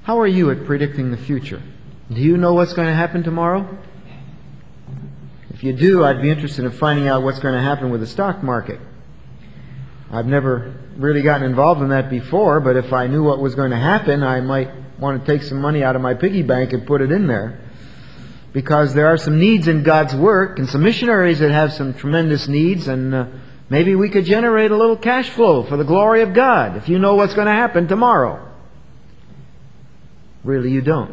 How are you at predicting the future? Do you know what's going to happen tomorrow? If you do, I'd be interested in finding out what's going to happen with the stock market. I've never really gotten involved in that before, but if I knew what was going to happen, I might want to take some money out of my piggy bank and put it in there. Because there are some needs in God's work, and some missionaries that have some tremendous needs, and maybe we could generate a little cash flow for the glory of God, if you know what's going to happen tomorrow. Really, you don't.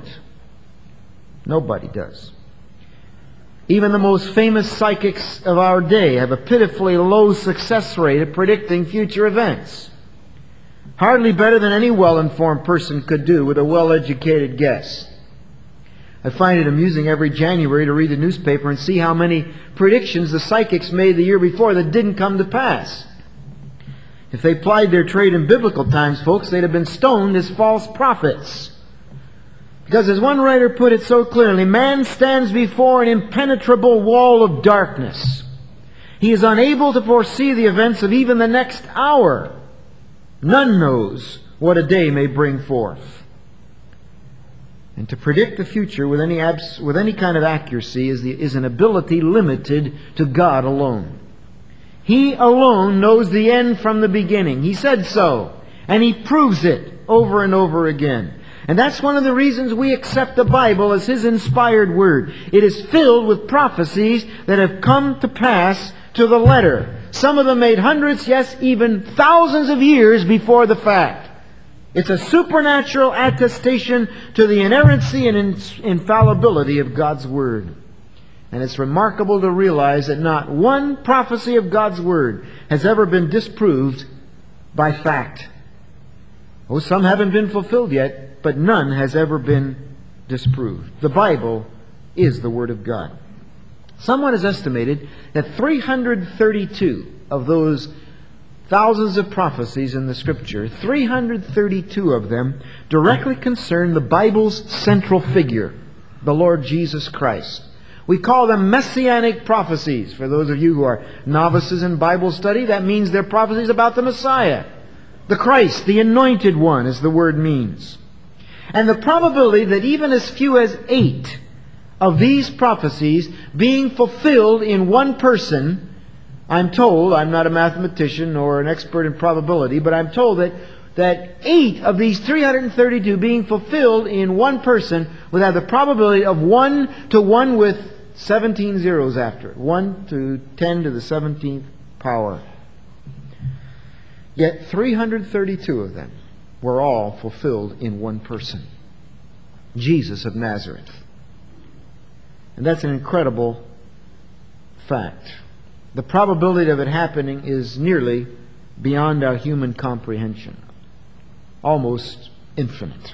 Nobody does. Even the most famous psychics of our day have a pitifully low success rate at predicting future events. Hardly better than any well-informed person could do with a well-educated guess. I find it amusing every January to read the newspaper and see how many predictions the psychics made the year before that didn't come to pass. If they plied their trade in biblical times, folks, they'd have been stoned as false prophets. Because as one writer put it so clearly, man stands before an impenetrable wall of darkness. He is unable to foresee the events of even the next hour. None knows what a day may bring forth. And to predict the future with any kind of accuracy is an ability limited to God alone. He alone knows the end from the beginning. He said so, and He proves it over and over again. And that's one of the reasons we accept the Bible as His inspired Word. It is filled with prophecies that have come to pass to the letter. Some of them made hundreds, yes, even thousands of years before the fact. It's a supernatural attestation to the inerrancy and infallibility of God's Word. And it's remarkable to realize that not one prophecy of God's Word has ever been disproved by fact. Oh, some haven't been fulfilled yet, but none has ever been disproved. The Bible is the Word of God. Someone has estimated that 332 of those thousands of prophecies in the Scripture, 332 of them directly concern the Bible's central figure, the Lord Jesus Christ. We call them messianic prophecies. For those of you who are novices in Bible study, that means they're prophecies about the Messiah. The Christ, the Anointed One, as the word means. And the probability that even as few as 8 of these prophecies being fulfilled in one person, I'm told, I'm not a mathematician or an expert in probability, but I'm told that 8 of these 332 being fulfilled in one person would have the probability of 1 to 1 with 17 zeros after it. 1 to 10 to the 17th power. Yet 332 of them were all fulfilled in one person. Jesus of Nazareth. And that's an incredible fact. The probability of it happening is nearly beyond our human comprehension. Almost infinite.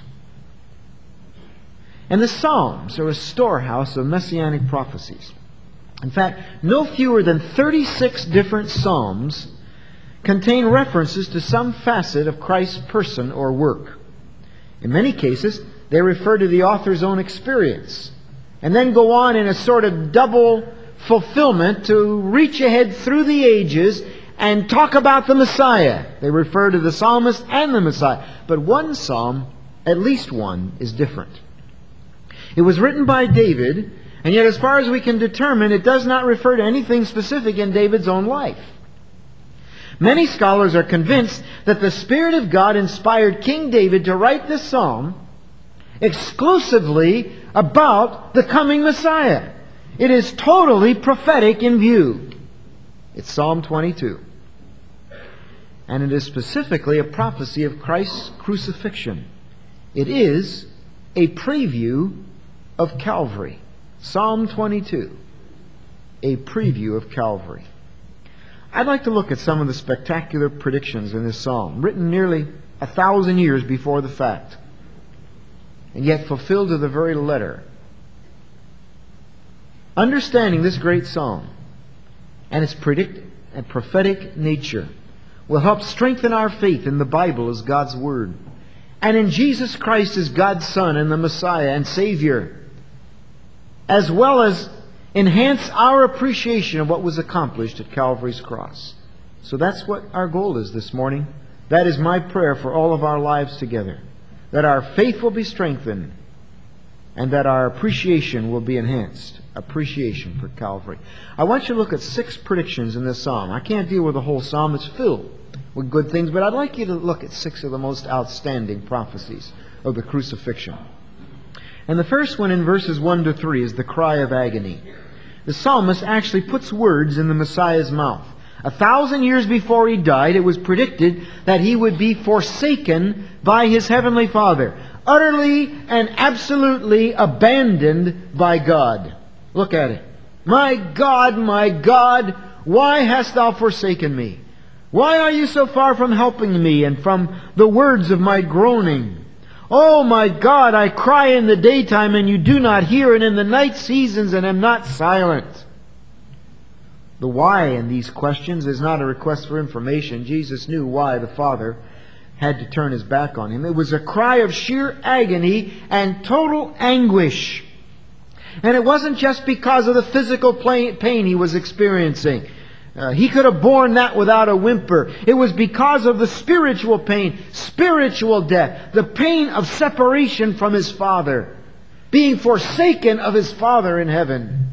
And the Psalms are a storehouse of messianic prophecies. In fact, no fewer than 36 different Psalms contain references to some facet of Christ's person or work. In many cases, they refer to the author's own experience, and then go on in a sort of double fulfillment to reach ahead through the ages and talk about the Messiah. They refer to the psalmist and the Messiah. But one psalm, at least one, is different. It was written by David, and yet as far as we can determine, it does not refer to anything specific in David's own life. Many scholars are convinced that the Spirit of God inspired King David to write this psalm exclusively about the coming Messiah. It is totally prophetic in view. It's Psalm 22. And it is specifically a prophecy of Christ's crucifixion. It is a preview of Calvary. Psalm 22. A preview of Calvary. I'd like to look at some of the spectacular predictions in this psalm, written nearly 1,000 years before the fact, and yet fulfilled to the very letter. Understanding this great psalm and its prophetic nature will help strengthen our faith in the Bible as God's Word, and in Jesus Christ as God's Son and the Messiah and Savior, as well as enhance our appreciation of what was accomplished at Calvary's cross. So that's what our goal is this morning. That is my prayer for all of our lives together. that our faith will be strengthened, and that our appreciation will be enhanced. Appreciation for Calvary. I want you to look at 6 predictions in this psalm. I can't deal with the whole psalm. It's filled with good things, but I'd like you to look at 6 of the most outstanding prophecies of the crucifixion. And the first one in verses 1 to 3 is the cry of agony. The psalmist actually puts words in the Messiah's mouth. 1,000 years before he died, it was predicted that he would be forsaken by his heavenly Father, utterly and absolutely abandoned by God. Look at it. My God, why hast thou forsaken me? Why are you so far from helping me and from the words of my groaning? Oh my God, I cry in the daytime and you do not hear, and in the night seasons and am not silent. The why in these questions is not a request for information. Jesus knew why the Father had to turn his back on him. It was a cry of sheer agony and total anguish. And it wasn't just because of the physical pain he was experiencing. He could have borne that without a whimper. It was because of the spiritual pain, spiritual death, the pain of separation from his Father, being forsaken of his Father in heaven.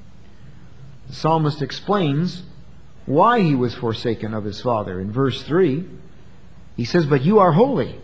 The psalmist explains why he was forsaken of his Father. In verse 3, he says, "But you are holy,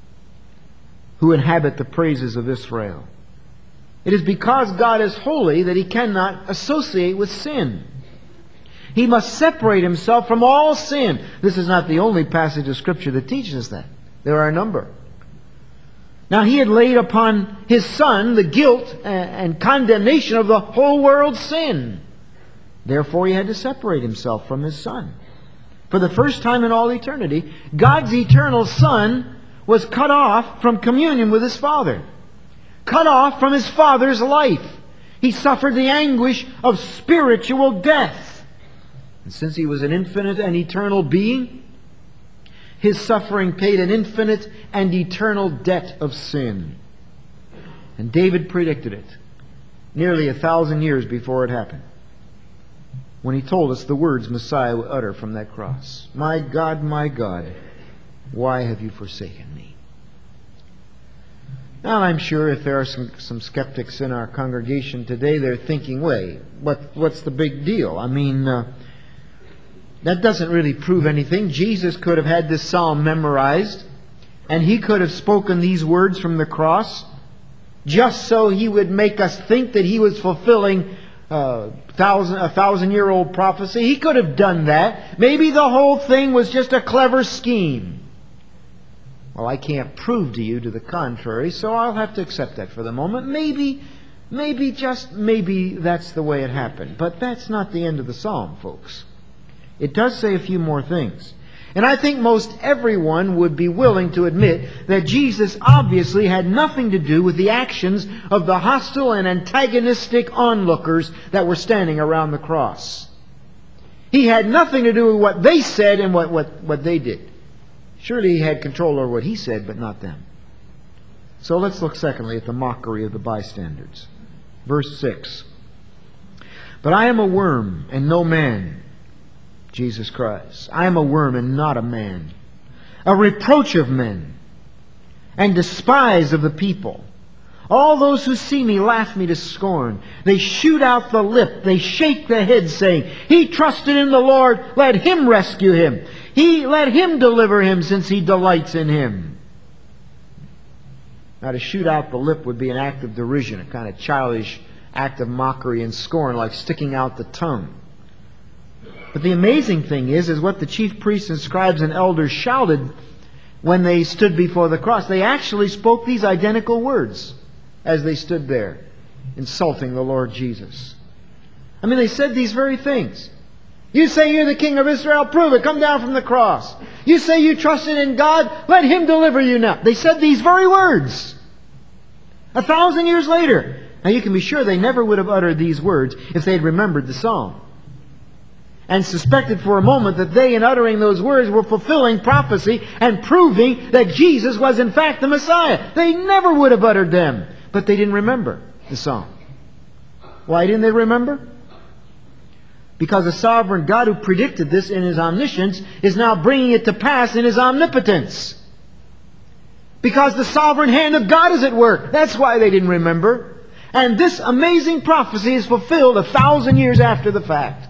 who inhabit the praises of Israel." It is because God is holy that He cannot associate with sin. He must separate Himself from all sin. This is not the only passage of Scripture that teaches us that. There are a number. Now, He had laid upon His Son the guilt and condemnation of the whole world's sin. Therefore, He had to separate Himself from His Son. For the first time in all eternity, God's eternal Son was cut off from communion with His Father. Cut off from His Father's life. He suffered the anguish of spiritual death. And since He was an infinite and eternal being, His suffering paid an infinite and eternal debt of sin. And David predicted it nearly 1,000 years before it happened, when he told us the words Messiah would utter from that cross. My God, why have you forsaken me? Now, I'm sure if there are some skeptics in our congregation today, they're thinking, wait, what's the big deal? I mean, that doesn't really prove anything. Jesus could have had this psalm memorized, and He could have spoken these words from the cross, just so He would make us think that He was fulfilling a 1,000-year-old prophecy. He could have done that. Maybe the whole thing was just a clever scheme. Well, I can't prove to you to the contrary, so I'll have to accept that for the moment. Maybe that's the way it happened. But that's not the end of the psalm, folks. It does say a few more things. And I think most everyone would be willing to admit that Jesus obviously had nothing to do with the actions of the hostile and antagonistic onlookers that were standing around the cross. He had nothing to do with what they said and what they did. Surely He had control over what He said, but not them. So let's look secondly at the mockery of the bystanders. Verse 6. But I am a worm and no man, Jesus cries. I am a worm and not a man, a reproach of men, and despise of the people. All those who see me laugh me to scorn. They shoot out the lip, they shake the head, saying, He trusted in the Lord, let Him rescue him. Let Him deliver him, since He delights in him. Now, to shoot out the lip would be an act of derision, a kind of childish act of mockery and scorn, like sticking out the tongue. But the amazing thing is what the chief priests and scribes and elders shouted when they stood before the cross. They actually spoke these identical words as they stood there, insulting the Lord Jesus. I mean, they said these very things. You say you're the King of Israel, prove it, come down from the cross. You say you trusted in God, let Him deliver you now. They said these very words 1,000 years later. Now you can be sure they never would have uttered these words if they had remembered the psalm and suspected for a moment that they, in uttering those words, were fulfilling prophecy and proving that Jesus was in fact the Messiah. They never would have uttered them, but they didn't remember the psalm. Why didn't they remember? Because the sovereign God who predicted this in His omniscience is now bringing it to pass in His omnipotence. Because the sovereign hand of God is at work. That's why they didn't remember. And this amazing prophecy is fulfilled 1,000 years after the fact.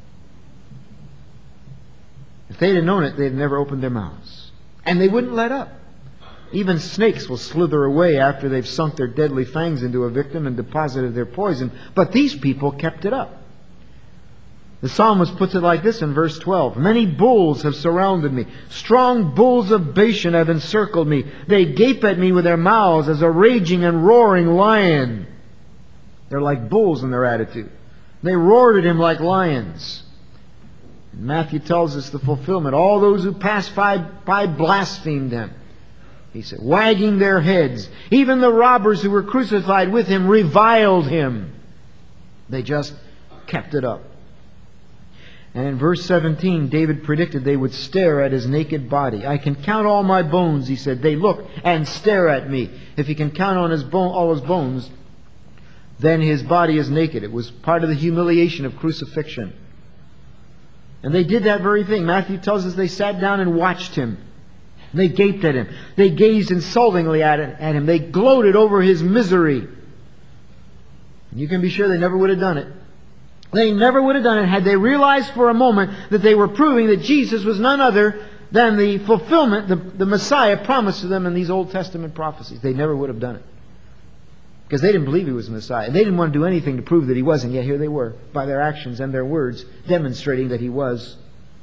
If they'd have known it, they'd have never opened their mouths. And they wouldn't let up. Even snakes will slither away after they've sunk their deadly fangs into a victim and deposited their poison. But these people kept it up. The psalmist puts it like this in verse 12. Many bulls have surrounded me. Strong bulls of Bashan have encircled me. They gape at me with their mouths as a raging and roaring lion. They're like bulls in their attitude. They roared at him like lions. And Matthew tells us the fulfillment. All those who passed by blasphemed him. He said, wagging their heads. Even the robbers who were crucified with him reviled him. They just kept it up. And in verse 17, David predicted they would stare at his naked body. I can count all my bones, he said. They look and stare at me. If he can count on all his bones, then his body is naked. It was part of the humiliation of crucifixion. And they did that very thing. Matthew tells us they sat down and watched him. They gaped at him. They gazed insultingly at him. They gloated over his misery. And you can be sure they never would have done it. They never would have done it had they realized for a moment that they were proving that Jesus was none other than the fulfillment, the Messiah promised to them in these Old Testament prophecies. They never would have done it. Because they didn't believe He was the Messiah. They didn't want to do anything to prove that He wasn't. Yet here they were, by their actions and their words, demonstrating that He was.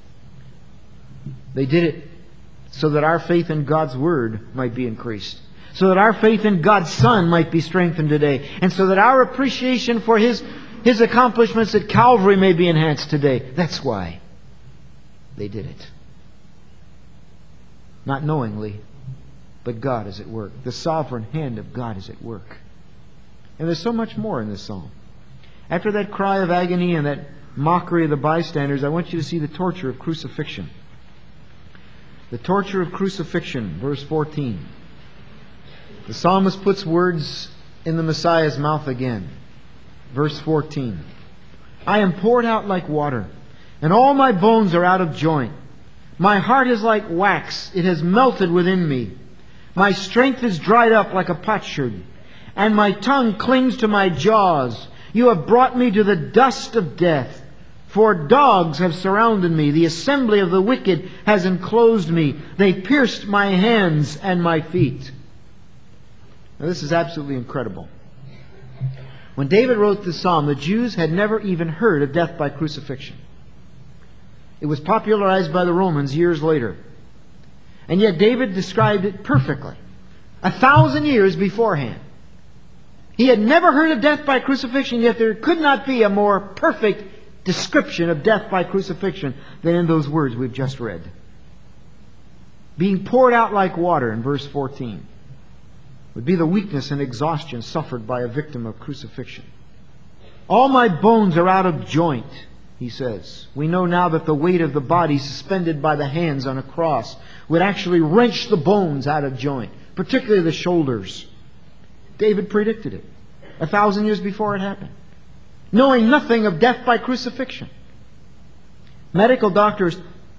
They did it so that our faith in God's Word might be increased. So that our faith in God's Son might be strengthened today. And so that our appreciation for His accomplishments at Calvary may be enhanced today. That's why they did it. Not knowingly, but God is at work. The sovereign hand of God is at work. And there's so much more in this psalm. After that cry of agony and that mockery of the bystanders, I want you to see the torture of crucifixion. The torture of crucifixion, verse 14. The psalmist puts words in the Messiah's mouth again. Verse 14. I am poured out like water, and all my bones are out of joint. My heart is like wax, it has melted within me. My strength is dried up like a potsherd, and my tongue clings to my jaws. You have brought me to the dust of death. For dogs have surrounded me. The assembly of the wicked has enclosed me. They pierced my hands and my feet. Now this is absolutely incredible. When David wrote this psalm, the Jews had never even heard of death by crucifixion. It was popularized by the Romans years later. And yet David described it perfectly. 1,000 years beforehand. He had never heard of death by crucifixion, yet there could not be a more perfect description of death by crucifixion than in those words we've just read. Being poured out like water in verse 14 would be the weakness and exhaustion suffered by a victim of crucifixion. All my bones are out of joint, he says. We know now that the weight of the body suspended by the hands on a cross would actually wrench the bones out of joint, particularly the shoulders. David predicted it 1,000 years before it happened, knowing nothing of death by crucifixion. Medical doctors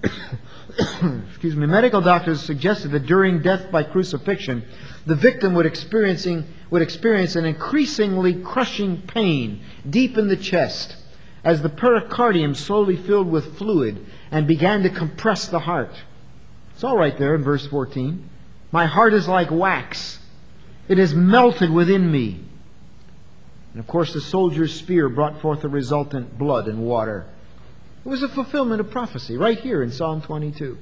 suggested that during death by crucifixion, the victim would experience an increasingly crushing pain deep in the chest as the pericardium slowly filled with fluid and began to compress the heart. It's all right there in verse 14. My heart is like wax. It is melted within me. And of course the soldier's spear brought forth the resultant blood and water. It was a fulfillment of prophecy right here in Psalm 22.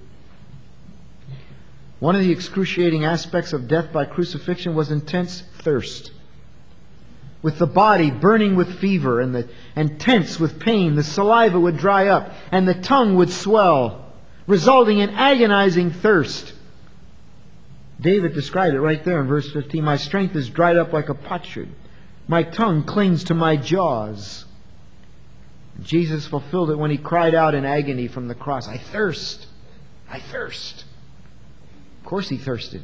One of the excruciating aspects of death by crucifixion was intense thirst. With the body burning with fever and tense with pain, the saliva would dry up and the tongue would swell, resulting in agonizing thirst. David described it right there in verse 15. My strength is dried up like a potsherd. My tongue clings to my jaws. Jesus fulfilled it when He cried out in agony from the cross, I thirst. I thirst. Of course He thirsted.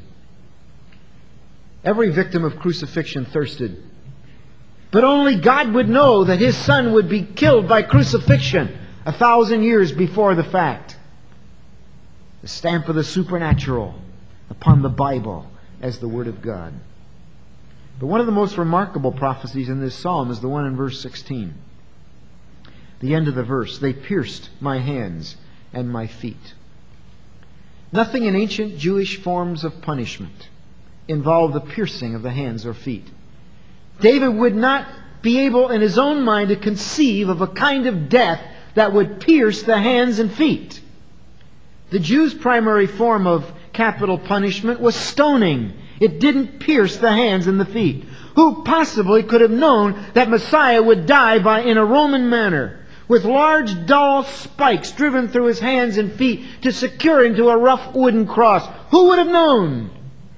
Every victim of crucifixion thirsted. But only God would know that His Son would be killed by crucifixion 1,000 years before the fact. The stamp of the supernatural upon the Bible as the Word of God. But one of the most remarkable prophecies in this psalm is the one in verse 16. The end of the verse, "They pierced my hands and my feet." Nothing in ancient Jewish forms of punishment involved the piercing of the hands or feet. David would not be able in his own mind to conceive of a kind of death that would pierce the hands and feet. The Jews' primary form of capital punishment was stoning. It didn't pierce the hands and the feet. Who possibly could have known that Messiah would die in a Roman manner, with large dull spikes driven through his hands and feet to secure him to a rough wooden cross? Who would have known?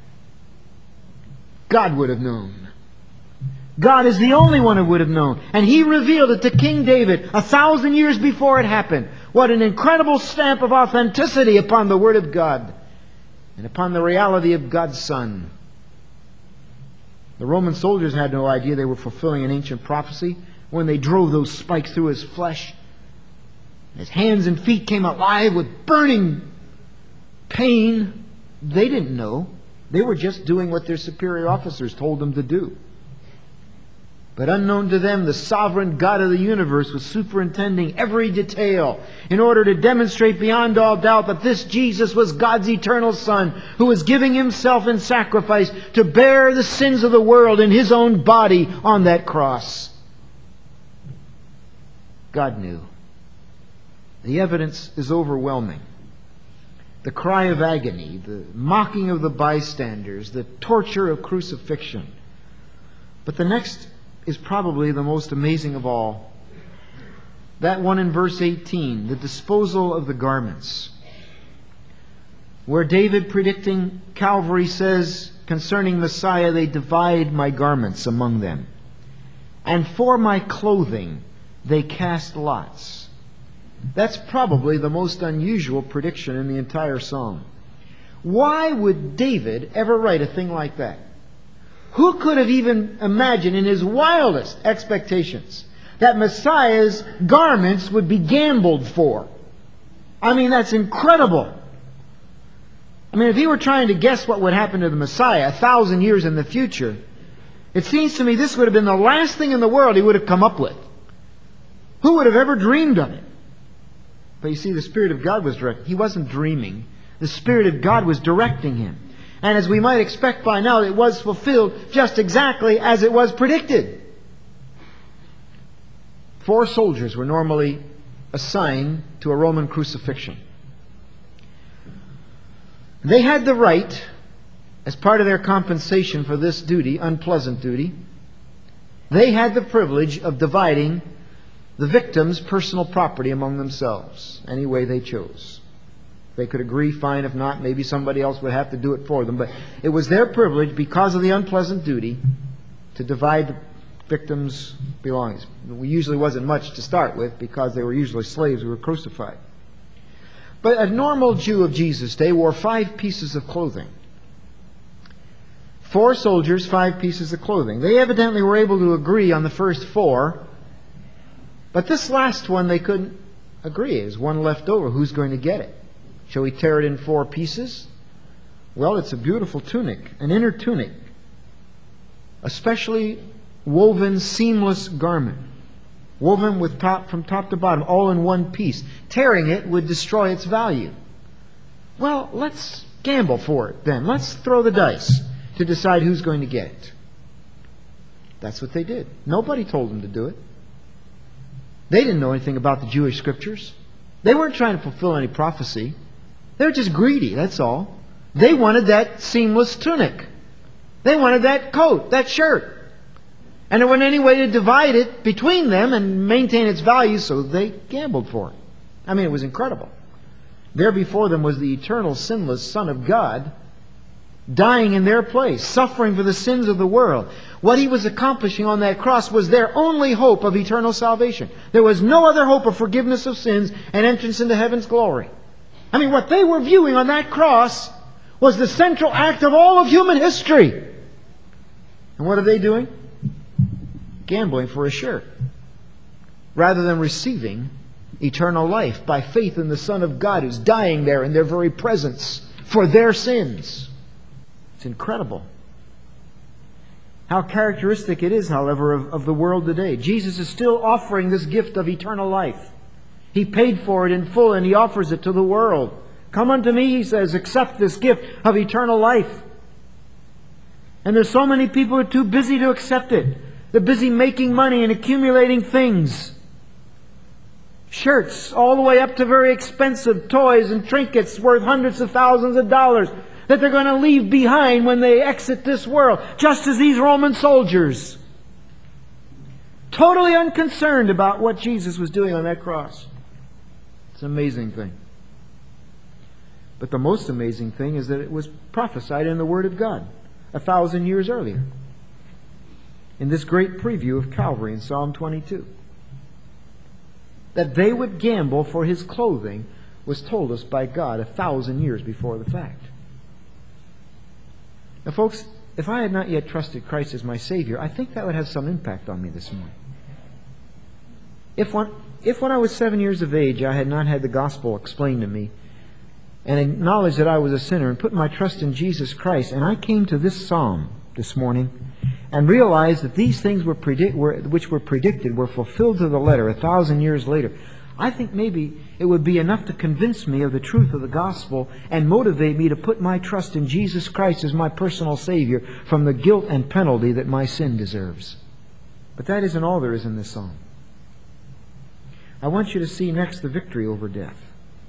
God would have known. God is the only one who would have known. And He revealed it to King David 1,000 years before it happened. What an incredible stamp of authenticity upon the Word of God and upon the reality of God's Son. The Roman soldiers had no idea they were fulfilling an ancient prophecy when they drove those spikes through His flesh. His hands and feet came alive with burning pain. They didn't know. They were just doing what their superior officers told them to do. But unknown to them, the sovereign God of the universe was superintending every detail in order to demonstrate beyond all doubt that this Jesus was God's eternal Son, who was giving Himself in sacrifice to bear the sins of the world in His own body on that cross. God knew. The evidence is overwhelming. The cry of agony, the mocking of the bystanders, the torture of crucifixion. But the next is probably the most amazing of all. That one in verse 18, the disposal of the garments. Where David, predicting Calvary, says concerning Messiah, "They divide my garments among them, and for my clothing they cast lots." That's probably the most unusual prediction in the entire psalm. Why would David ever write a thing like that? Who could have even imagined in his wildest expectations that Messiah's garments would be gambled for? I mean, that's incredible. I mean, if he were trying to guess what would happen to the Messiah 1,000 years in the future, it seems to me this would have been the last thing in the world he would have come up with. Who would have ever dreamed of it? But you see, the Spirit of God was directing. He wasn't dreaming. The Spirit of God was directing him. And as we might expect by now, it was fulfilled just exactly as it was predicted. 4 soldiers were normally assigned to a Roman crucifixion. They had the right, as part of their compensation for this duty, unpleasant duty, they had the privilege of dividing the victim's personal property among themselves any way they chose. They could agree, fine. If not, maybe somebody else would have to do it for them. But it was their privilege, because of the unpleasant duty, to divide the victim's belongings. It usually wasn't much to start with, because they were usually slaves who were crucified. But a normal Jew of Jesus' day wore 5 pieces of clothing. 4 soldiers, 5 pieces of clothing. They evidently were able to agree on the first 4, but this last one they couldn't agree. There's one left over. Who's going to get it? Shall we tear it in 4 pieces? Well, it's a beautiful tunic, an inner tunic, a specially woven, seamless garment, woven with from top to bottom, all in one piece. Tearing it would destroy its value. Well, let's gamble for it then. Let's throw the dice to decide who's going to get it. That's what they did. Nobody told them to do it. They didn't know anything about the Jewish Scriptures. They weren't trying to fulfill any prophecy. They were just greedy, that's all. They wanted that seamless tunic. They wanted that coat, that shirt. And there wasn't any way to divide it between them and maintain its value, so they gambled for it. I mean, it was incredible. There before them was the eternal, sinless Son of God, dying in their place, suffering for the sins of the world. What He was accomplishing on that cross was their only hope of eternal salvation. There was no other hope of forgiveness of sins and entrance into heaven's glory. I mean, what they were viewing on that cross was the central act of all of human history. And what are they doing? Gambling for a shirt, rather than receiving eternal life by faith in the Son of God, who's dying there in their very presence for their sins. It's incredible. How characteristic it is, however, of the world today. Jesus is still offering this gift of eternal life. He paid for it in full, and He offers it to the world. Come unto me, He says, accept this gift of eternal life. And there's so many people who are too busy to accept it. They're busy making money and accumulating things. Shirts, all the way up to very expensive toys and trinkets worth hundreds of thousands of dollars that they're going to leave behind when they exit this world, just as these Roman soldiers. Totally unconcerned about what Jesus was doing on that cross. It's an amazing thing. But the most amazing thing is that it was prophesied in the Word of God 1,000 years earlier, in this great preview of Calvary in Psalm 22. That they would gamble for His clothing was told us by God 1,000 years before the fact. Now, folks, if I had not yet trusted Christ as my Savior, I think that would have some impact on me this morning. If when I was 7 years of age, I had not had the gospel explained to me, and acknowledged that I was a sinner, and put my trust in Jesus Christ, and I came to this psalm this morning, and realized that these things which were predicted were fulfilled to the letter 1,000 years later, I think maybe it would be enough to convince me of the truth of the gospel and motivate me to put my trust in Jesus Christ as my personal Savior from the guilt and penalty that my sin deserves. But that isn't all there is in this psalm. I want you to see next the victory over death.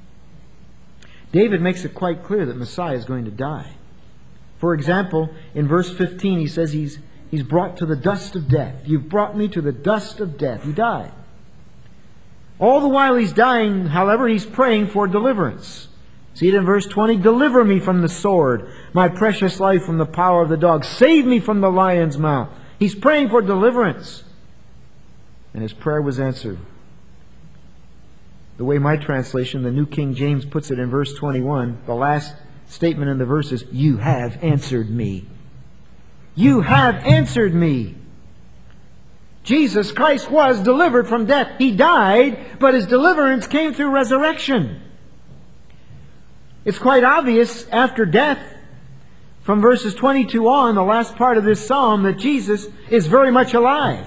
David makes it quite clear that Messiah is going to die. For example, in verse 15 he says he's brought to the dust of death. You've brought me to the dust of death. He died. All the while he's dying, however, he's praying for deliverance. See it in verse 20. Deliver me from the sword, my precious life from the power of the dog. Save me from the lion's mouth. He's praying for deliverance. And his prayer was answered. The way my translation, the New King James, puts it in verse 21, the last statement in the verse is, you have answered me. You have answered me. Jesus Christ was delivered from death. He died, but His deliverance came through resurrection. It's quite obvious after death, from verses 22 on, the last part of this psalm, that Jesus is very much alive.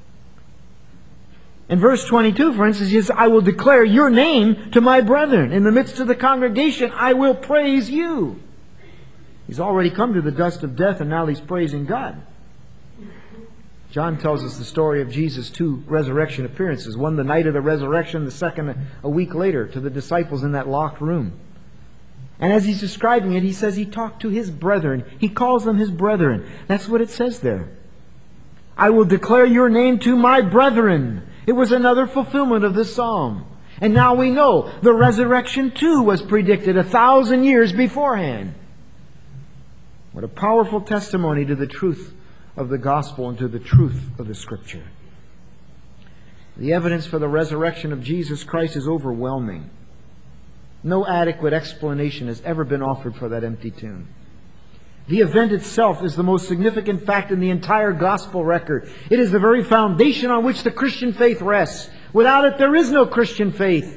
In verse 22, for instance, he says, I will declare your name to my brethren. In the midst of the congregation, I will praise you. He's already come to the dust of death, and now he's praising God. John tells us the story of Jesus' two resurrection appearances. One the night of the resurrection, the second a week later to the disciples in that locked room. And as he's describing it, he says he talked to his brethren. He calls them his brethren. That's what it says there. I will declare your name to my brethren. It was another fulfillment of this psalm. And now we know the resurrection too was predicted 1,000 years beforehand. What a powerful testimony to the truth of the gospel and to the truth of the Scripture. The evidence for the resurrection of Jesus Christ is overwhelming. No adequate explanation has ever been offered for that empty tomb. The event itself is the most significant fact in the entire gospel record. It is the very foundation on which the Christian faith rests. Without it, there is no Christian faith.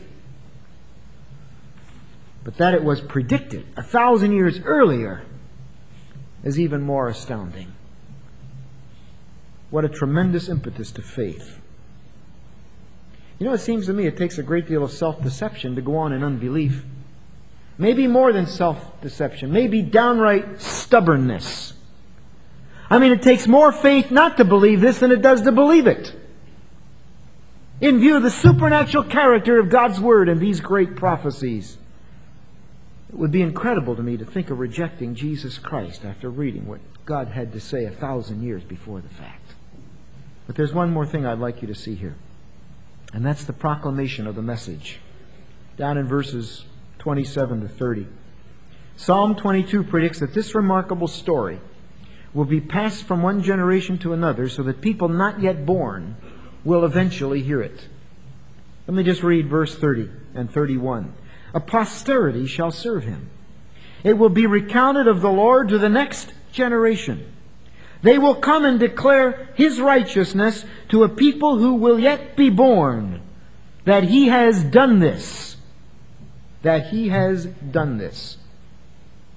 But that it was predicted 1,000 years earlier is even more astounding. What a tremendous impetus to faith. You know, it seems to me it takes a great deal of self-deception to go on in unbelief. Maybe more than self-deception. Maybe downright stubbornness. I mean, it takes more faith not to believe this than it does to believe it. In view of the supernatural character of God's Word and these great prophecies, it would be incredible to me to think of rejecting Jesus Christ after reading what God had to say 1,000 years before the fact. But there's one more thing I'd like you to see here. And that's the proclamation of the message. Down in verses 27 to 30. Psalm 22 predicts that this remarkable story will be passed from one generation to another so that people not yet born will eventually hear it. Let me just read verse 30 and 31. A posterity shall serve him. It will be recounted of the Lord to the next generation. They will come and declare His righteousness to a people who will yet be born, that He has done this. That He has done this.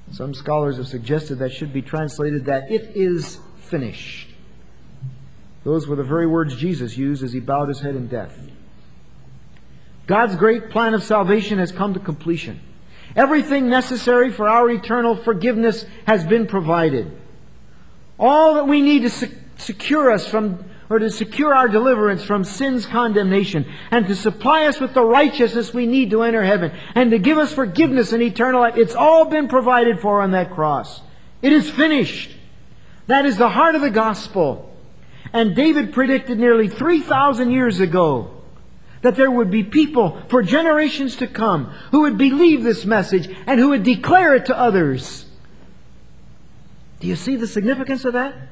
Some scholars have suggested that should be translated that it is finished. Those were the very words Jesus used as He bowed His head in death. God's great plan of salvation has come to completion. Everything necessary for our eternal forgiveness has been provided. All that we need to secure us from, or to secure our deliverance from sin's condemnation, and to supply us with the righteousness we need to enter heaven, and to give us forgiveness and eternal life, it's all been provided for on that cross. It is finished. That is the heart of the gospel. And David predicted nearly 3,000 years ago that there would be people for generations to come who would believe this message and who would declare it to others. Do you see the significance of that?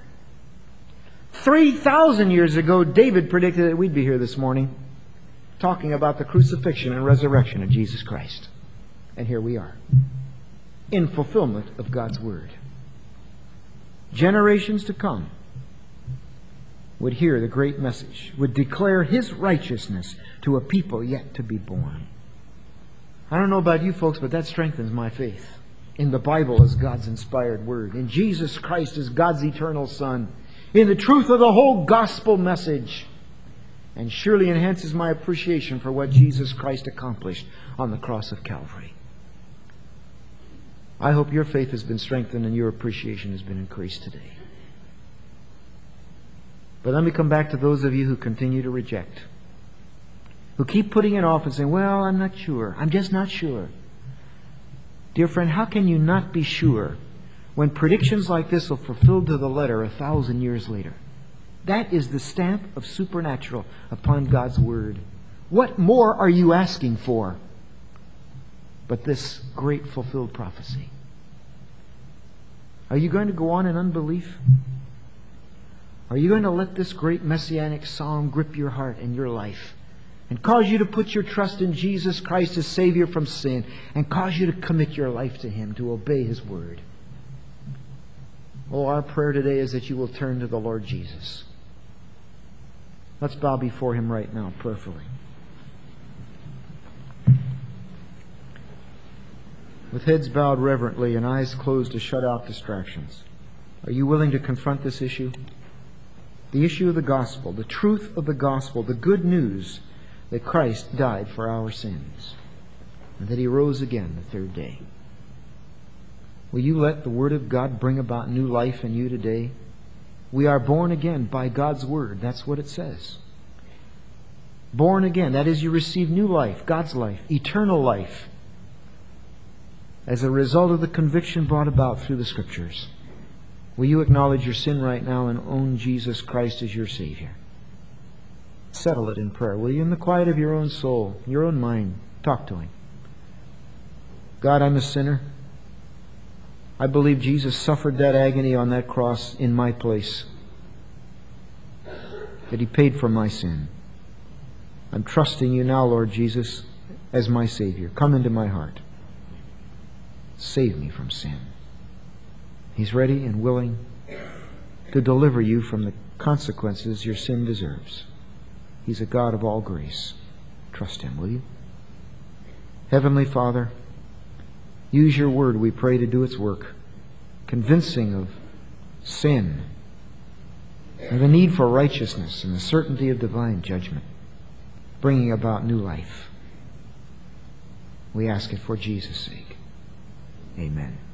3,000 years ago, David predicted that we'd be here this morning talking about the crucifixion and resurrection of Jesus Christ. And here we are, in fulfillment of God's Word. Generations to come would hear the great message, would declare His righteousness to a people yet to be born. I don't know about you folks, but that strengthens my faith in the Bible as God's inspired Word, in Jesus Christ as God's eternal Son, in the truth of the whole gospel message, and surely enhances my appreciation for what Jesus Christ accomplished on the cross of Calvary. I hope your faith has been strengthened and your appreciation has been increased today. But let me come back to those of you who continue to reject, who keep putting it off and saying, well, I'm not sure. I'm just not sure. Dear friend, how can you not be sure when predictions like this are fulfilled to the letter 1,000 years later? That is the stamp of supernatural upon God's Word. What more are you asking for but this great fulfilled prophecy? Are you going to go on in unbelief? Are you going to let this great messianic psalm grip your heart and your life and cause you to put your trust in Jesus Christ as Savior from sin and cause you to commit your life to Him, to obey His Word? Oh, our prayer today is that you will turn to the Lord Jesus. Let's bow before Him right now, prayerfully. With heads bowed reverently and eyes closed to shut out distractions, are you willing to confront this issue? The issue of the gospel, the truth of the gospel, the good news that Christ died for our sins and that He rose again the third day. Will you let the Word of God bring about new life in you today? We are born again by God's Word. That's what it says. Born again. That is, you receive new life, God's life, eternal life, as a result of the conviction brought about through the Scriptures. Will you acknowledge your sin right now and own Jesus Christ as your Savior? Settle it in prayer, will you? In the quiet of your own soul, your own mind, talk to Him. God, I'm a sinner. I believe Jesus suffered that agony on that cross in my place, that He paid for my sin. I'm trusting You now, Lord Jesus, as my Savior. Come into my heart. Save me from sin. He's ready and willing to deliver you from the consequences your sin deserves. He's a God of all grace. Trust Him, will you? Heavenly Father, use Your Word, we pray, to do its work, convincing of sin and the need for righteousness and the certainty of divine judgment, bringing about new life. We ask it for Jesus' sake. Amen.